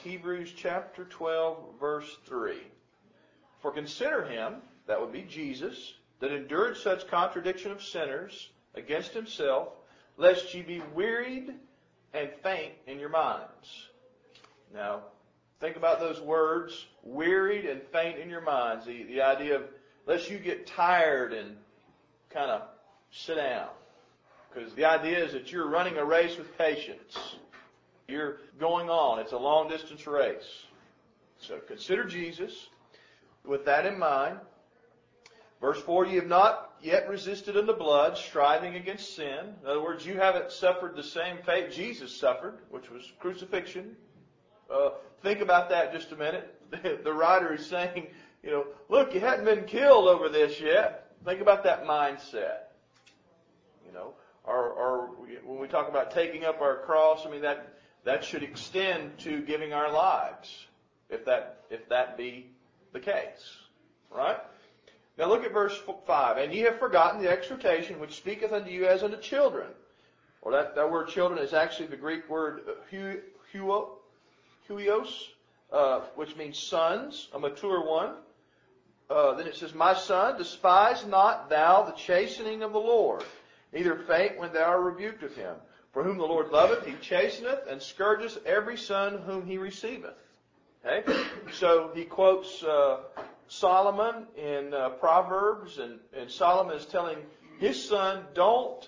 Hebrews chapter 12, verse 3. For consider him, that would be Jesus, that endured such contradiction of sinners against himself, lest ye be wearied and faint in your minds. Now, think about those words, wearied and faint in your minds. The idea of, lest you get tired and kind of sit down. Because the idea is that you're running a race with patience. You're going on. It's a long distance race. So consider Jesus. With that in mind, verse 4, ye have not yet resisted in the blood, striving against sin. In other words, you haven't suffered the same fate Jesus suffered, which was crucifixion. Think about that just a minute. The writer is saying, look, you hadn't been killed over this yet. Think about that mindset. Or when we talk about taking up our cross, that should extend to giving our lives, if that be the case. Right? Now look at verse 5. And ye have forgotten the exhortation which speaketh unto you as unto children. Or that word children is actually the Greek word huios, which means sons, a mature one. Then it says, my son, despise not thou the chastening of the Lord, neither faint when thou art rebuked of him. For whom the Lord loveth, he chasteneth, and scourgeth every son whom he receiveth. Okay? So he quotes Solomon in Proverbs, and Solomon is telling his son, don't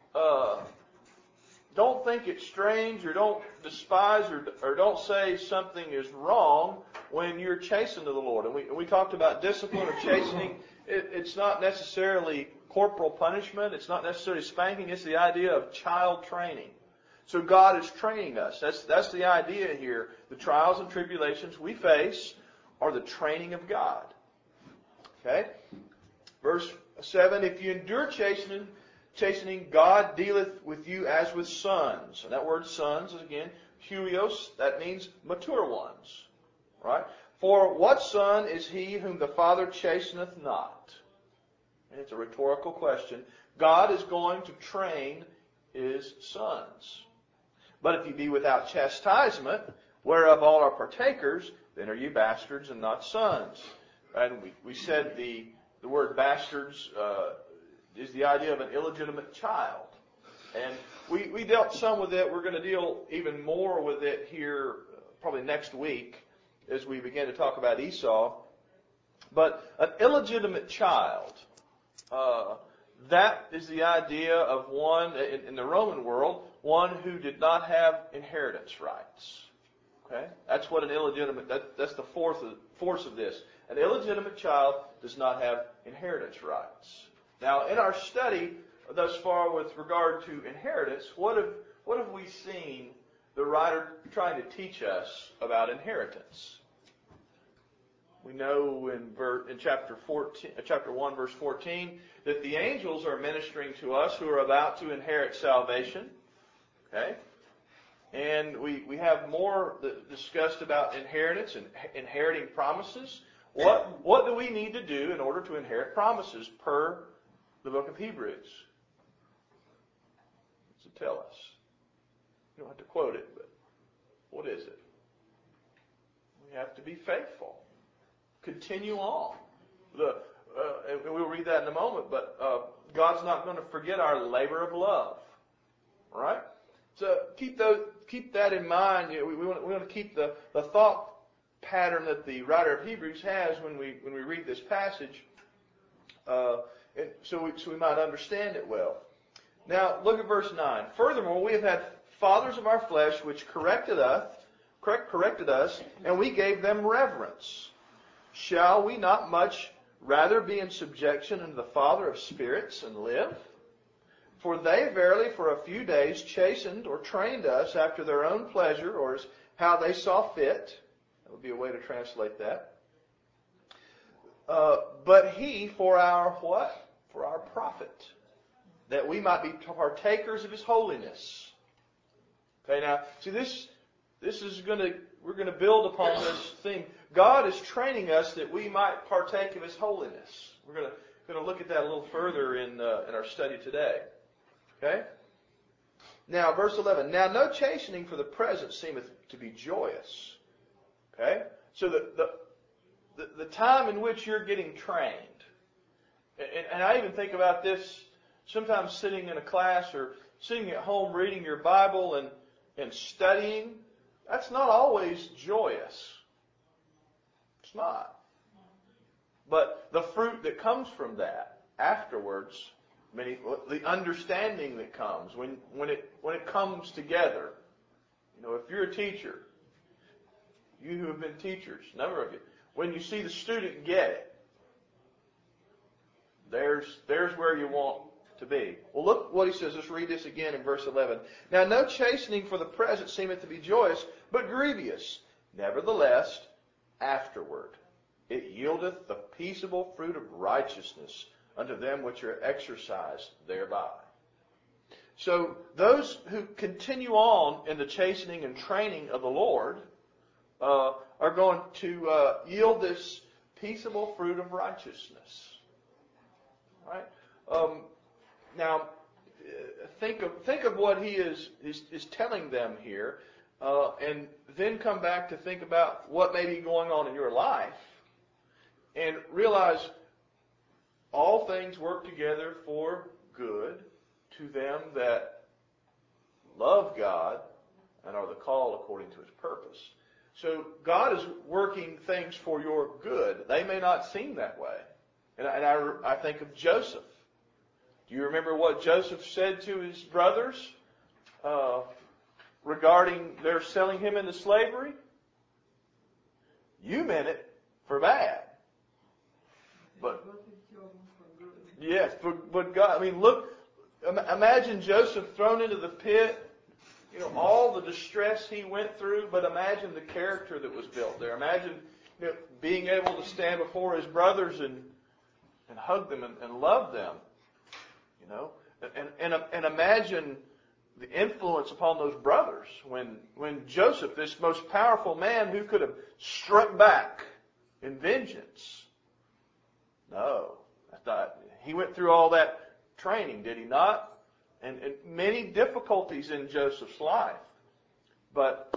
think it's strange, or don't despise, or don't say something is wrong when you're chastened to the Lord. And we talked about discipline or chastening. It's not necessarily corporal punishment. It's not necessarily spanking. It's the idea of child training. So God is training us. That's the idea here. The trials and tribulations we face are the training of God. Okay? Verse 7, if you endure chastening, God dealeth with you as with sons. And that word sons is again, huios, that means mature ones. Right? For what son is he whom the Father chasteneth not? And it's a rhetorical question. God is going to train his sons. But if you be without chastisement, whereof all are partakers, then are ye bastards and not sons. And we said the word bastards is the idea of an illegitimate child. And we dealt some with it. We're going to deal even more with it here probably next week as we begin to talk about Esau. But an illegitimate child, that is the idea of one, in the Roman world, one who did not have inheritance rights. Okay? That's what an illegitimate, that's the force of this. An illegitimate child does not have inheritance rights. Now, in our study thus far with regard to inheritance, what have we seen the writer trying to teach us about inheritance? We know in chapter 1, verse 14, that the angels are ministering to us who are about to inherit salvation. Okay? And we have more discussed about inheritance and inheriting promises. What do we need to do in order to inherit promises per the book of Hebrews? So tell us. You don't have to quote it, but what is it? We have to be faithful. Continue on. And we'll read that in a moment, but God's not going to forget our labor of love. All right? So keep that in mind. We want to keep the thought pattern that the writer of Hebrews has when we read this passage, and so we might understand it well. Now look at verse 9. Furthermore, we have had fathers of our flesh which corrected us, and we gave them reverence. Shall we not much rather be in subjection unto the Father of spirits and live? For they verily for a few days chastened or trained us after their own pleasure, or as how they saw fit. That would be a way to translate that. But he for our what? For our profit, that we might be partakers of his holiness. Okay, now see this is we're going to build upon this theme. God is training us that we might partake of his holiness. We're going to look at that a little further in our study today. Okay? Now, verse 11. Now no chastening for the present seemeth to be joyous, So the time in which you're getting trained, and I even think about this sometimes sitting in a class or sitting at home reading your Bible and studying, that's not always joyous. It's not. But the fruit that comes from that afterwards, the understanding that comes when it comes together. If you're a teacher, you who have been teachers, a number of you, when you see the student get it, there's where you want to be. Well, look what he says. Let's read this again in verse 11. Now, no chastening for the present seemeth to be joyous, but grievous. Nevertheless, afterward it yieldeth the peaceable fruit of righteousness unto them which are exercised thereby. So those who continue on in the chastening and training of the Lord are going to yield this peaceable fruit of righteousness. Right? Now, think of what he is telling them here, and then come back to think about what may be going on in your life, and realize all things work together for good to them that love God and are the called according to His purpose. So God is working things for your good. They may not seem that way. And I think of Joseph. Do you remember what Joseph said to his brothers regarding their selling him into slavery? You meant it for bad. But yes, but God, look, imagine Joseph thrown into the pit, all the distress he went through, but imagine the character that was built there. Imagine being able to stand before his brothers and hug them and love them. And imagine the influence upon those brothers when Joseph, this most powerful man who could have struck back in vengeance. No, that's not. He went through all that training, did he not? And many difficulties in Joseph's life. But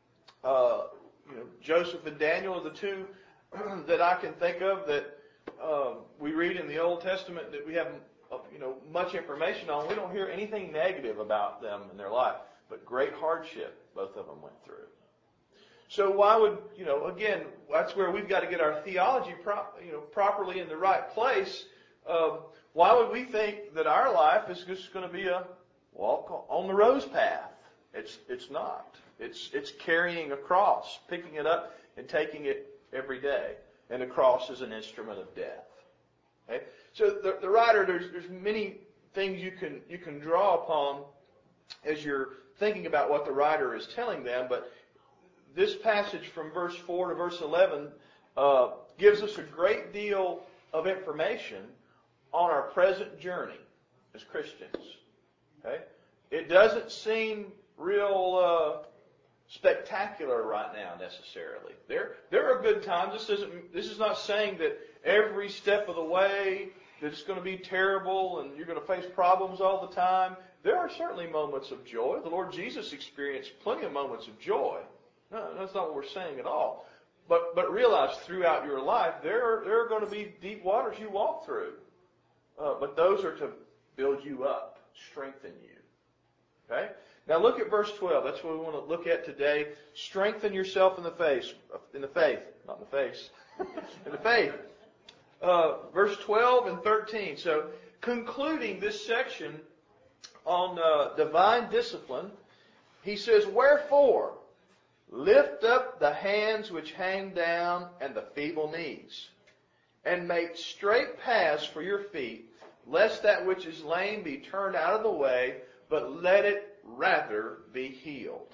Joseph and Daniel are the two that I can think of that we read in the Old Testament that we have much information on. We don't hear anything negative about them in their life, but great hardship both of them went through. So why would, again, that's where we've got to get our theology properly in the right place. Why would we think that our life is just going to be a walk on the rose path? It's not. It's carrying a cross, picking it up and taking it every day. And the cross is an instrument of death. Okay? So the writer, there's many things you can draw upon as you're thinking about what the writer is telling them, but this passage from verse 4 to verse 11 gives us a great deal of information on our present journey as Christians. Okay? It doesn't seem real spectacular right now necessarily. There are good times. This is not saying that every step of the way that it's going to be terrible and you're going to face problems all the time. There are certainly moments of joy. The Lord Jesus experienced plenty of moments of joy. No, that's not what we're saying at all. But realize throughout your life there are going to be deep waters you walk through. But those are to build you up, strengthen you. Okay? Now look at verse 12. That's what we want to look at today. Strengthen yourself in the faith. In the faith. Not in the face. In the faith. Verse 12 and 13. So concluding this section on divine discipline, he says, wherefore, lift up the hands which hang down and the feeble knees, and make straight paths for your feet, lest that which is lame be turned out of the way, but let it rather be healed.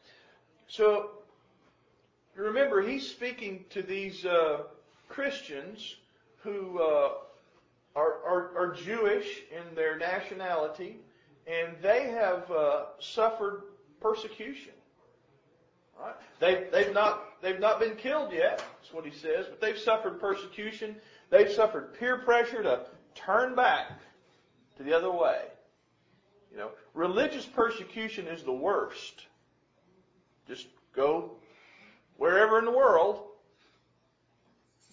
So, remember, he's speaking to these Christians who are Jewish in their nationality, and they have suffered persecution. Right? They've not been killed yet. That's what he says. But they've suffered persecution. They've suffered peer pressure to turn back to the other way. Religious persecution is the worst. Just go wherever in the world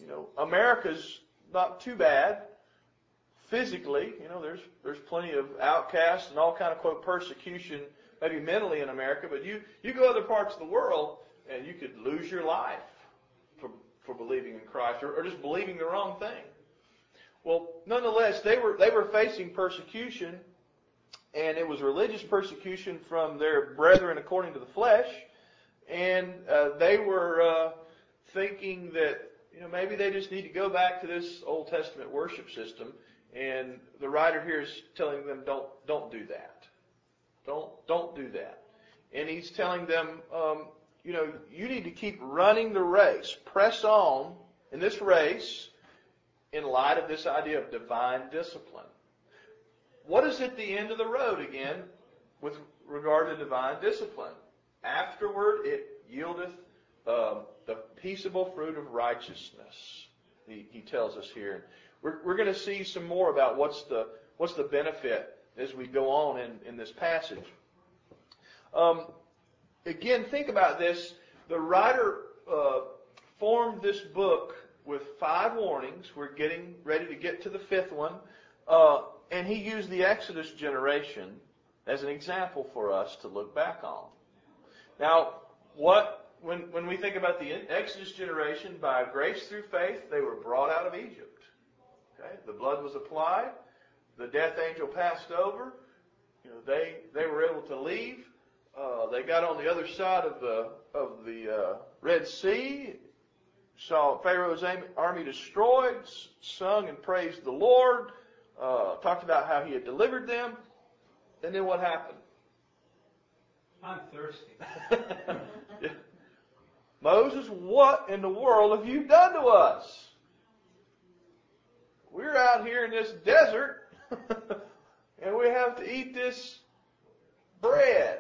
America's not too bad physically. There's plenty of outcasts and all kind of, quote, persecution, maybe mentally in America. But you go other parts of the world and you could lose your life for believing in Christ or just believing the wrong thing. Well, nonetheless, they were facing persecution, and it was religious persecution from their brethren according to the flesh, and they were thinking that maybe they just need to go back to this Old Testament worship system. And the writer here is telling them, don't do that. Don't do that. And he's telling them, you need to keep running the race. Press on in this race in light of this idea of divine discipline. What is at the end of the road again with regard to divine discipline? Afterward it yieldeth the peaceable fruit of righteousness. He tells us here. We're going to see some more about what's the benefit as we go on in this passage. Again, think about this. The writer formed this book with 5 warnings. We're getting ready to get to the 5th one. And he used the Exodus generation as an example for us to look back on. Now, when we think about the Exodus generation, by grace through faith, they were brought out of Egypt. Okay? The blood was applied. The death angel passed over. They were able to leave. They got on the other side of the Red Sea, saw Pharaoh's army destroyed, sung and praised the Lord, talked about how He had delivered them, and then what happened? I'm thirsty. Yeah. Moses, what in the world have you done to us? We're out here in this desert, and we have to eat this bread.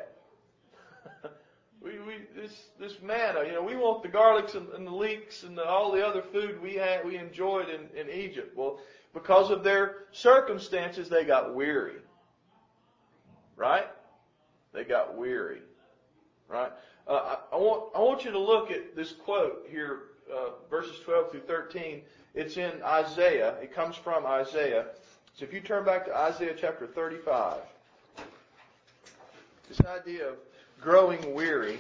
This manna, we want the garlics and the leeks and all the other food we enjoyed in Egypt. Well, because of their circumstances, they got weary. Right? They got weary. Right? I want you to look at this quote here, verses 12 through 13. It's in Isaiah. It comes from Isaiah. So if you turn back to Isaiah chapter 35, this idea of growing weary.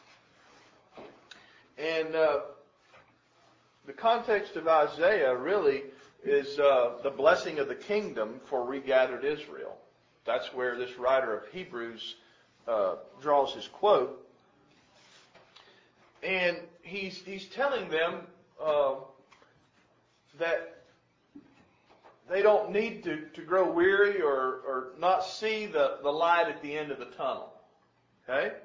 And the context of Isaiah really is the blessing of the kingdom for regathered Israel. That's where this writer of Hebrews draws his quote. And he's telling them that they don't need to grow weary or not see the light at the end of the tunnel. Okay?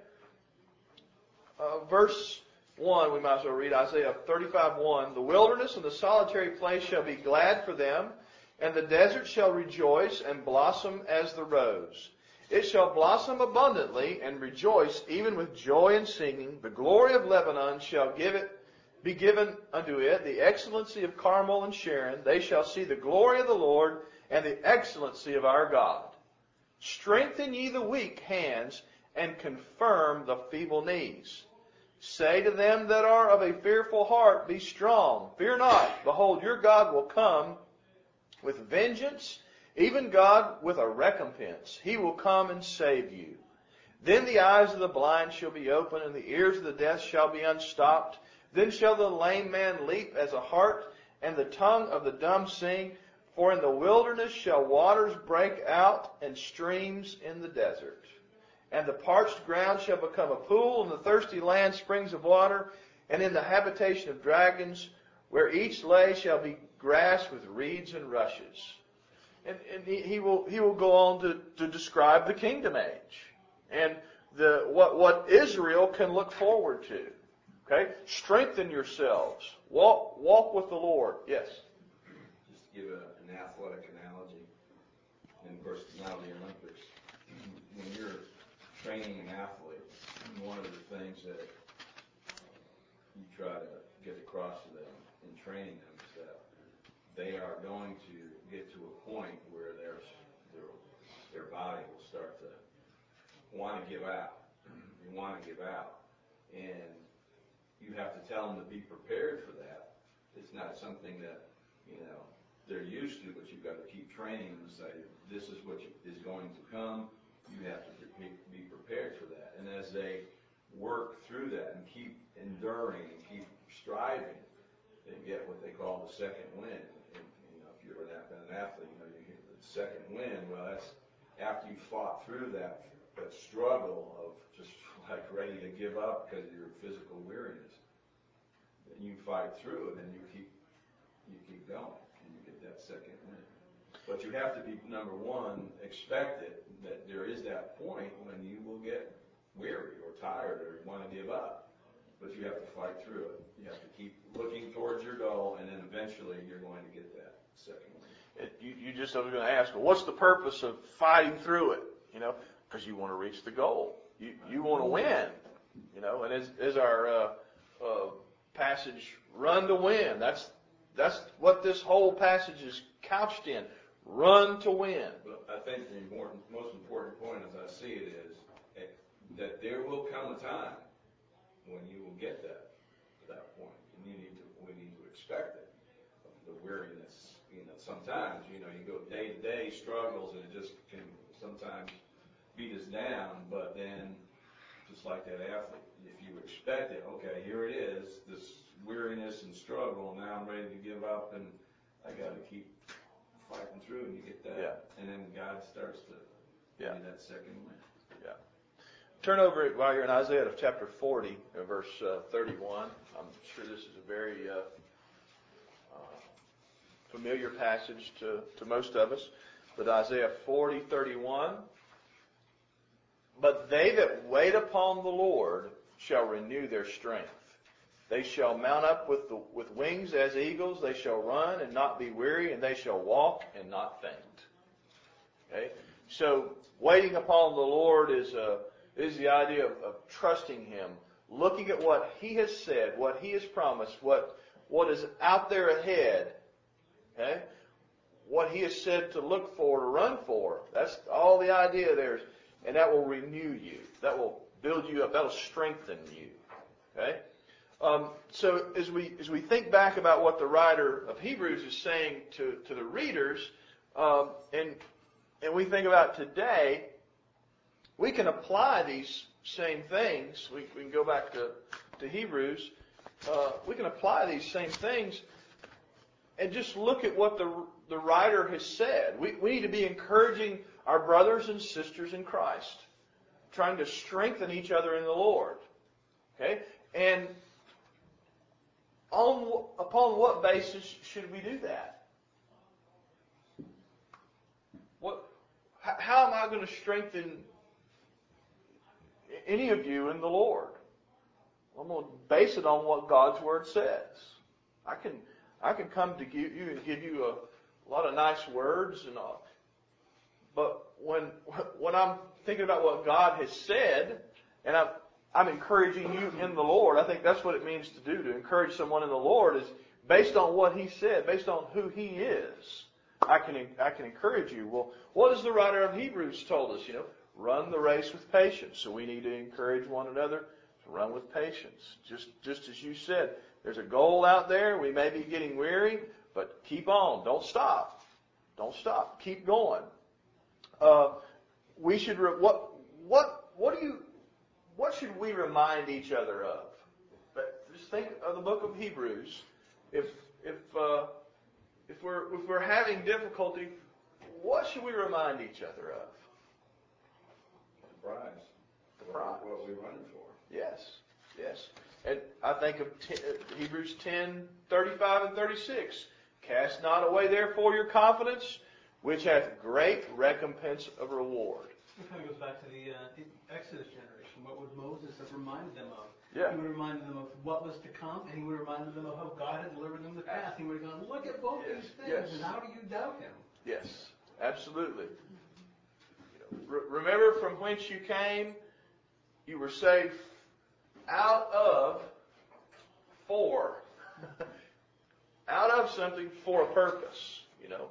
Verse 1, we might as well read Isaiah 35:1. The wilderness and the solitary place shall be glad for them, and the desert shall rejoice and blossom as the rose. It shall blossom abundantly and rejoice even with joy and singing. The glory of Lebanon shall be given unto it, the excellency of Carmel and Sharon. They shall see the glory of the Lord and the excellency of our God. Strengthen ye the weak hands and confirm the feeble knees. Say to them that are of a fearful heart, be strong. Fear not. Behold, your God will come with vengeance, even God with a recompense. He will come and save you. Then the eyes of the blind shall be opened, and the ears of the deaf shall be unstopped. Then shall the lame man leap as a hart, and the tongue of the dumb sing. For in the wilderness shall waters break out, and streams in the desert. And the parched ground shall become a pool, and the thirsty land springs of water. And in the habitation of dragons, where each lay shall be grass with reeds and rushes. And he will go on to describe the kingdom age and what Israel can look forward to. Okay, strengthen yourselves. Walk with the Lord. Yes. Just to give an athletic analogy, and of course now the Olympics. When you're training an athlete, one of the things that you try to get across to them in training them is that they are going to get to a point where their body will start to want to give out. They want to give out. And you have to tell them to be prepared for that. It's not something that, they're used to, but you've got to keep training and say, this is what is going to come. You have to be prepared for that. And as they work through that and keep enduring and keep striving, they get what they call the second wind. And if you're an athlete, you get the second wind. Well, that's after you fought through that struggle of just like ready to give up because of your physical weariness. Then you fight through it and you keep going and you get that second wind. But you have to be, number one, expect it, that there is that point when you will get weary or tired or want to give up. But you have to fight through it. You have to keep looking towards your goal, and then eventually you're going to get that second one. I was going to ask, well, what's the purpose of fighting through it? Because you want to reach the goal. You want to win. And as our passage, run to win. That's what this whole passage is couched in. Run to win. But I think the most important point, as I see it, is that there will come a time when you will get that point, and we need to expect it. The weariness, sometimes you go day to day struggles, and it just can sometimes beat us down. But then, just like that athlete, if you expect it, okay, here it is, this weariness and struggle. Now I'm ready to give up, and I got to keep fighting through, and you get that, and then God starts to give you that second wind. Yeah. Turn over while you're in Isaiah to chapter 40, verse 31. I'm sure this is a very familiar passage to most of us. But Isaiah 40:31. But they that wait upon the Lord shall renew their strength. They shall mount up with wings as eagles. They shall run and not be weary, and they shall walk and not faint. Okay? So waiting upon the Lord is the idea of trusting Him, looking at what He has said, what He has promised, what is out there ahead. Okay? What He has said to look for, to run for. That's all the idea there. And that will renew you. That will build you up. That will strengthen you. Okay? So as we think back about what the writer of Hebrews is saying to the readers, and we think about today, we can apply these same things. We can go back to Hebrews. We can apply these same things and just look at what the writer has said. We need to be encouraging our brothers and sisters in Christ, trying to strengthen each other in the Lord. Okay? And upon what basis should we do that? How am I going to strengthen any of you in the Lord? I'm going to base it on what God's Word says. I can come to you and give you a lot of nice words and all, but when I'm thinking about what God has said, and I'm encouraging you in the Lord, I think that's what it means to do. To encourage someone in the Lord is based on what He said, based on who He is. I can encourage you. Well, what has the writer of Hebrews told us? Run the race with patience. So we need to encourage one another to run with patience. Just as you said, there's a goal out there. We may be getting weary, but keep on. Don't stop. Don't stop. Keep going. We should. What should we remind each other of? But just think of the book of Hebrews. If we're having difficulty, what should we remind each other of? The prize. The prize. What we're running for. Yes. And I think of Hebrews 10:35 and 36. Cast not away therefore your confidence, which hath great recompense of reward. It kind of goes back to the Exodus generation. What would Moses have reminded them of? Yeah. He would have reminded them of what was to come, and he would have reminded them of how God had delivered them in the past. He would have gone, look at both these things, and how do you doubt Him? Yes, absolutely. Remember from whence you came. You were saved out of something for a purpose.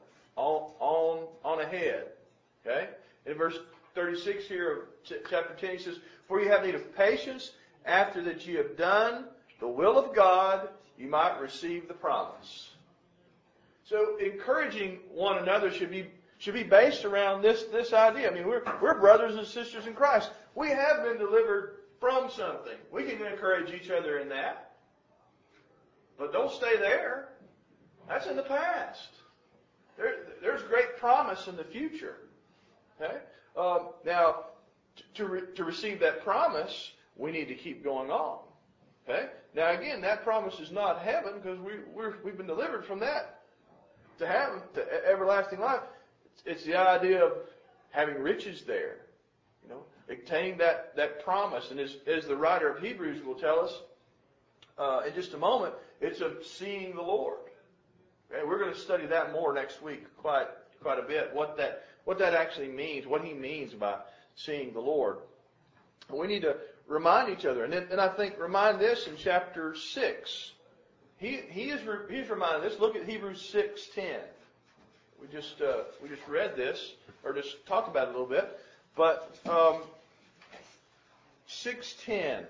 On ahead. Okay? In verse 36 here of chapter 10, he says, For you have need of patience, after that ye have done the will of God, ye you might receive the promise. So encouraging one another should be based around this idea. I mean, we're brothers and sisters in Christ. We have been delivered from something. We can encourage each other in that. But don't stay there. That's in the past. There's great promise in the future. Okay? Now, to receive that promise, we need to keep going on. Okay? Now, again, that promise is not heaven because we've been delivered from that to heaven, to everlasting life. It's the idea of having riches there. You know, obtaining that promise. And as the writer of Hebrews will tell us in just a moment, it's of seeing the Lord. Okay? We're going to study that more next week quite a bit, what that actually means, what he means by seeing the Lord. We need to remind each other. And I think remind this in chapter 6. He's reminding this. Look at Hebrews 6:10. We just read this, or just talked about it a little bit. But 6:10.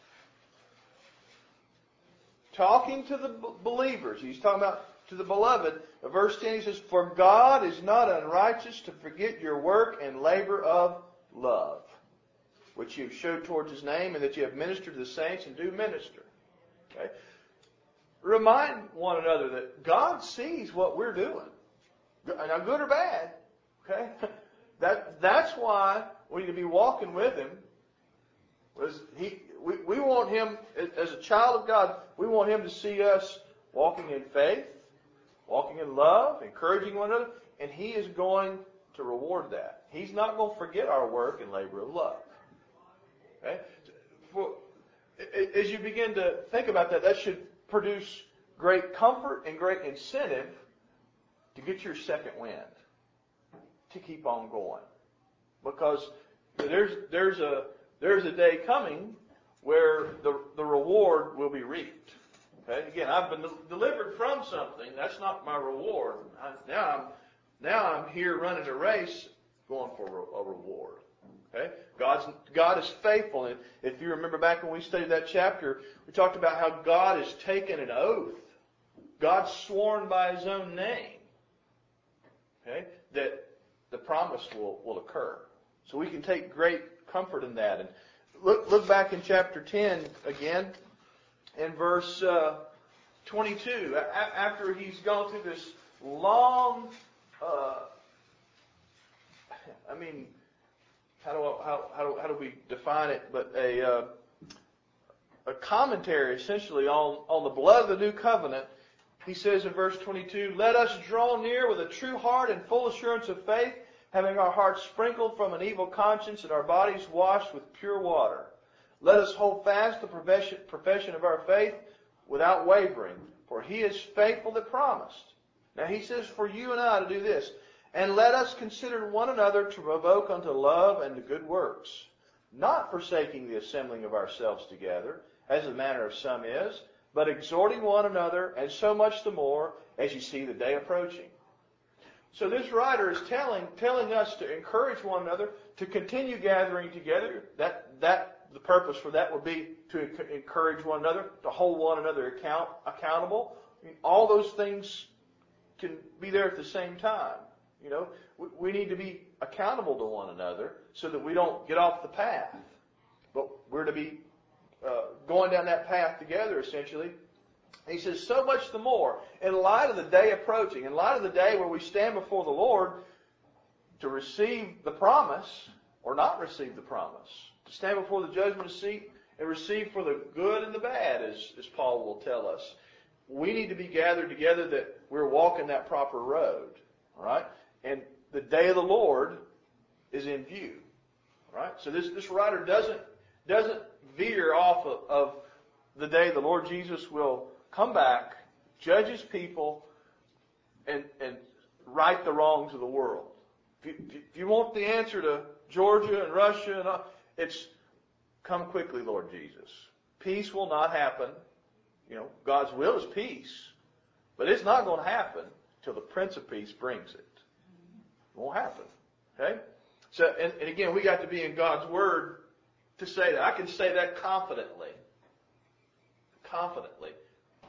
Talking to the believers. He's talking about to the beloved. Verse 10, he says, "For God is not unrighteous to forget your work and labor of love, which you have showed towards his name, and that you have ministered to the saints and do minister." Okay? Remind one another that God sees what we're doing. Now, good or bad. Okay? That's why we need to be walking with him. We want him, as a child of God, we want him to see us walking in faith, walking in love, encouraging one another, and he is going to reward that. He's not going to forget our work and labor of love. Okay? As you begin to think about that, that should produce great comfort and great incentive to get your second wind, to keep on going. Because there's a day coming where the reward will be reaped. Okay? Again, I've been delivered from something. That's not my reward. Now I'm here running a race, going for a reward. Okay? God is faithful. And if you remember back when we studied that chapter, we talked about how God has taken an oath. God's sworn by his own name. Okay? That the promise will occur. So we can take great comfort in that. And look back in chapter 10 again, in verse 22. After he's gone through this long, how do we define it? But a commentary essentially on the blood of the new covenant. He says in verse 22, "Let us draw near with a true heart and full assurance of faith, having our hearts sprinkled from an evil conscience and our bodies washed with pure water. Let us hold fast the profession of our faith without wavering, for he is faithful that promised." Now he says for you and I to do this. "And let us consider one another to provoke unto love and to good works, not forsaking the assembling of ourselves together, as the manner of some is, but exhorting one another, and so much the more as you see the day approaching." So this writer is telling us to encourage one another to continue gathering together. The purpose for that would be to encourage one another, to hold one another accountable. I mean, all those things can be there at the same time. You know, we need to be accountable to one another so that we don't get off the path. But we're to be going down that path together, essentially. He says, so much the more, in light of the day approaching, in light of the day where we stand before the Lord to receive the promise or not receive the promise, to stand before the judgment seat and receive for the good and the bad, as Paul will tell us. We need to be gathered together that we're walking that proper road. All right? And the day of the Lord is in view. All right? So this writer doesn't veer off of the day the Lord Jesus will come back, judge his people, and right the wrongs of the world. If you want the answer to Georgia and Russia, and it's come quickly, Lord Jesus. Peace will not happen. You know, God's will is peace, but it's not going to happen till the Prince of Peace brings it. It won't happen. Okay? So, and again, we got to be in God's Word to say that. I can say that confidently. Confidently.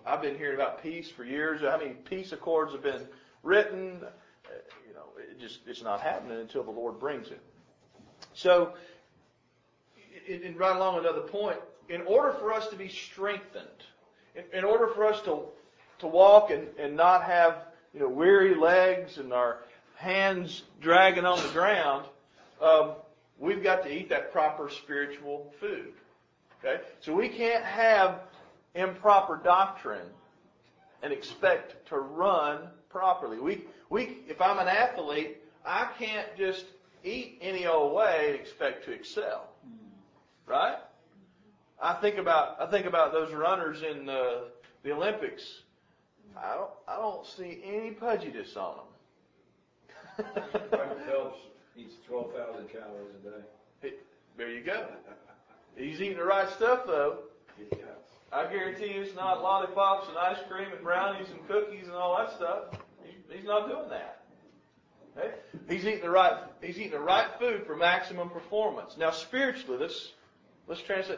I've been hearing about peace for years. How many peace accords have been written? It's not happening until the Lord brings it. So, and right along another point, in order for us to be strengthened, in order for us to walk and not have weary legs and our hands dragging on the ground, we've got to eat that proper spiritual food. Okay, so we can't have improper doctrine and expect to run properly. If I'm an athlete, I can't just eat any old way and expect to excel. Right? I think about those runners in the Olympics. I don't see any prejudice on them. Michael Phelps eats 12,000 calories a day. There you go. He's eating the right stuff, though. I guarantee you it's not lollipops and ice cream and brownies and cookies and all that stuff. He's not doing that. Okay? He's eating the right food for maximum performance. Now, spiritually, let's translate.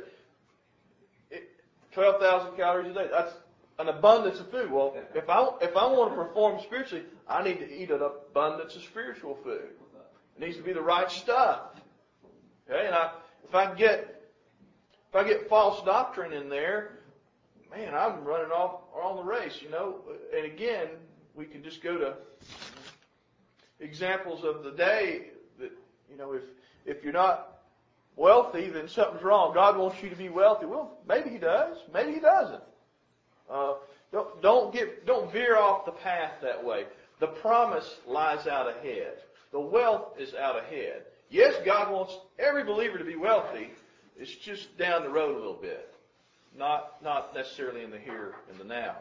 12,000 calories a day. That's an abundance of food. Well, if I want to perform spiritually, I need to eat an abundance of spiritual food. It needs to be the right stuff. Okay, and if I get false doctrine in there, man, I'm running off on the race. And again, we can just go to examples of the day that if you're not wealthy, then something's wrong. God wants you to be wealthy. Well, maybe He does. Maybe He doesn't. Don't veer off the path that way. The promise lies out ahead. The wealth is out ahead. Yes, God wants every believer to be wealthy. It's just down the road a little bit. Not necessarily in the here and the now.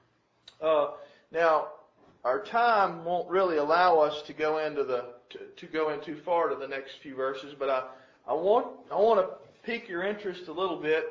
Now, our time won't really allow us to go in too far to the next few verses, but I want to pique your interest a little bit.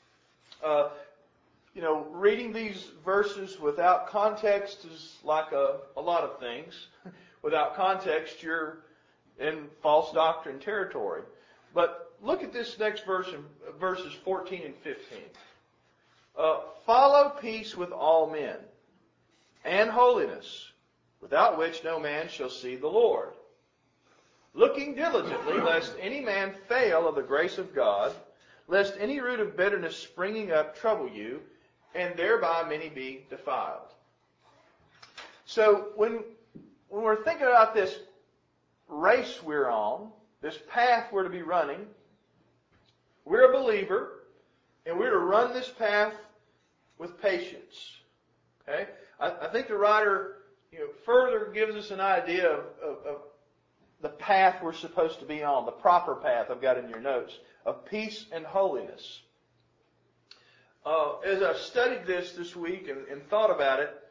Reading these verses without context is like a lot of things. Without context, you're in false doctrine territory. But look at this next verse in verses 14 and 15. Follow peace with all men and holiness, without which no man shall see the Lord. Looking diligently, lest any man fail of the grace of God, lest any root of bitterness springing up trouble you, and thereby many be defiled. So when we're thinking about this race we're on, this path we're to be running, we're a believer, and we're to run this path with patience. Okay? I think the writer further gives us an idea of the path we're supposed to be on, the proper path I've got in your notes, of peace and holiness. As I've studied this week and thought about it,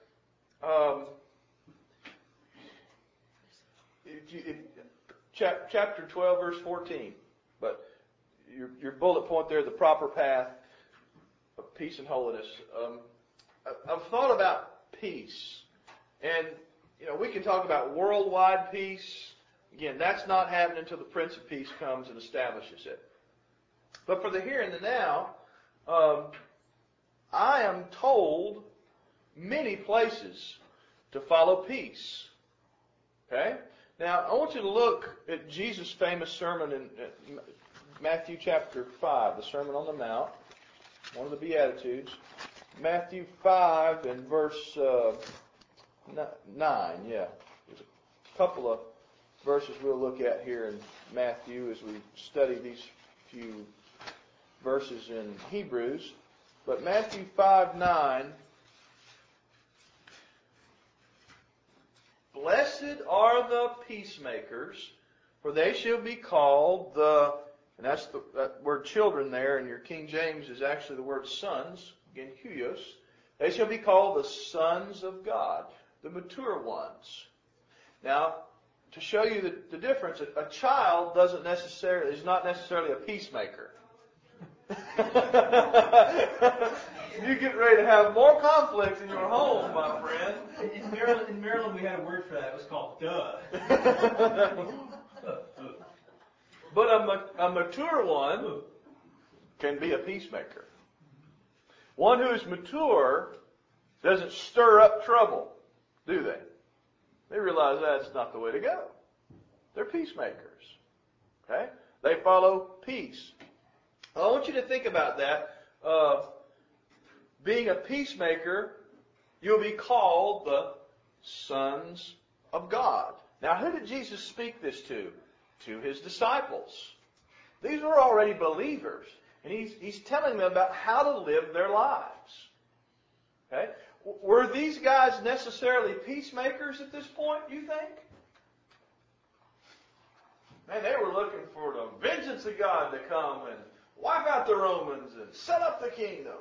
chapter 12, verse 14, but your bullet point there, the proper path of peace and holiness. I've thought about peace, and we can talk about worldwide peace. Again, that's not happening until the Prince of Peace comes and establishes it. But for the here and the now, I am told many places to follow peace. Okay? Now, I want you to look at Jesus' famous sermon in Matthew chapter 5, the Sermon on the Mount, one of the Beatitudes. Matthew 5 and verse 9, yeah. There's a couple of verses we'll look at here in Matthew as we study these few verses in Hebrews. But Matthew 5:9, blessed are the peacemakers, for they shall be called and that's that word children there, and your King James is actually the word sons, again, huios. They shall be called the sons of God, the mature ones. Now, to show you the difference, a child is not necessarily a peacemaker. You get ready to have more conflict in your home, my friend. In Maryland, we had a word for that. It was called duh. But a mature one can be a peacemaker. One who is mature doesn't stir up trouble, do they? They realize that's not the way to go. They're peacemakers. Okay? They follow peace. I want you to think about that. Being a peacemaker, you'll be called the sons of God. Now, who did Jesus speak this to? To His disciples. These were already believers. And He's telling them about how to live their lives. Okay? Were these guys necessarily peacemakers at this point, you think? Man, they were looking for the vengeance of God to come and wipe out the Romans and set up the kingdom.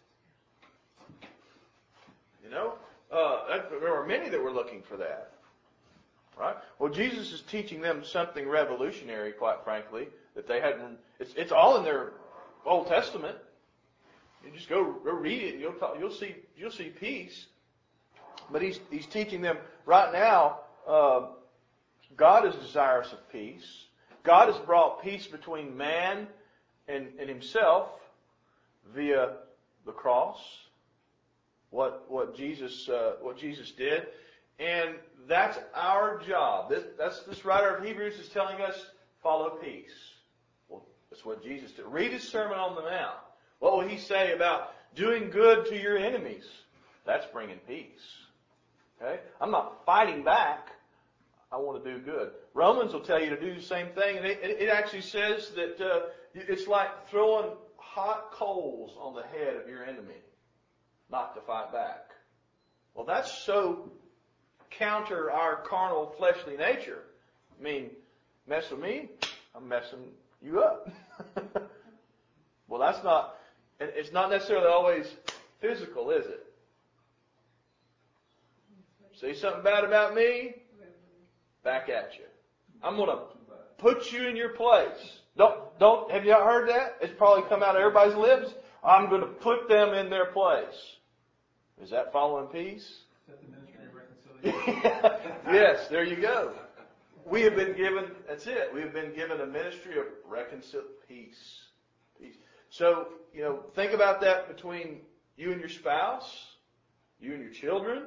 You know? There were many that were looking for that. Right? Well, Jesus is teaching them something revolutionary, quite frankly, that they hadn't. It's all in their Old Testament. You just go read it, and you'll see peace. But he's teaching them right now. God is desirous of peace. God has brought peace between man and Himself via the cross. What Jesus did. And that's our job. This writer of Hebrews is telling us, follow peace. Well, that's what Jesus did. Read His Sermon on the Mount. What will He say about doing good to your enemies? That's bringing peace. Okay? I'm not fighting back. I want to do good. Romans will tell you to do the same thing. And it actually says that it's like throwing hot coals on the head of your enemy, not to fight back. Well, that's so counter our carnal, fleshly nature. I mean, mess with me, I'm messing you up. Well, that's not, it's not necessarily always physical, is it? Say something bad about me, back at you. I'm going to put you in your place. Have you not heard that? It's probably come out of everybody's lips. I'm going to put them in their place. Is that following peace? Is that the ministry of reconciliation? Yes, there you go. We have been given, that's it. We have been given a ministry of peace. So, think about that between you and your spouse, you and your children,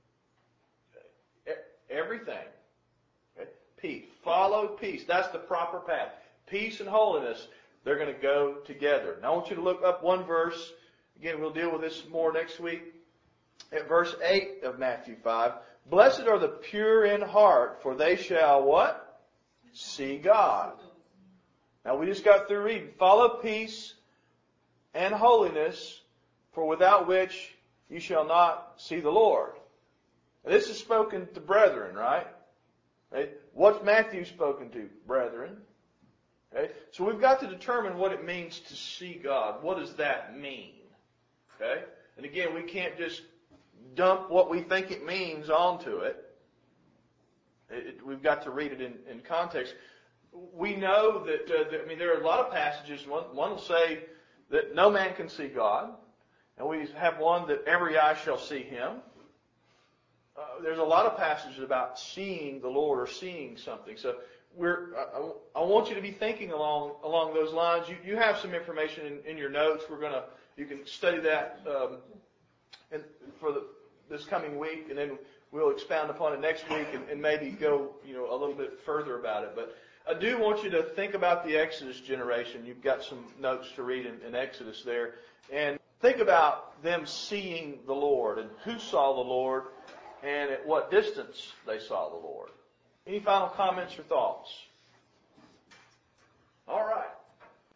everything. Okay? Peace. Follow peace. That's the proper path. Peace and holiness, they're going to go together. Now I want you to look up one verse. Again, we'll deal with this more next week. At verse 8 of Matthew 5. Blessed are the pure in heart, for they shall what? See God. Now we just got through reading. Follow peace and holiness, for without which you shall not see the Lord. Now, this is spoken to brethren, right? Okay. What's Matthew spoken to? Brethren. Okay. So we've got to determine what it means to see God. What does that mean? Okay. And again, we can't just dump what we think it means onto it. We've got to read it in context. We know that, there are a lot of passages. One will say that no man can see God. And we have one that every eye shall see Him. There's a lot of passages about seeing the Lord or seeing something. So I want you to be thinking along those lines. You have some information in your notes. You can study that for this coming week, and then we'll expound upon it next week and maybe go a little bit further about it. But I do want you to think about the Exodus generation. You've got some notes to read in Exodus there. And think about them seeing the Lord and who saw the Lord and at what distance they saw the Lord. Any final comments or thoughts?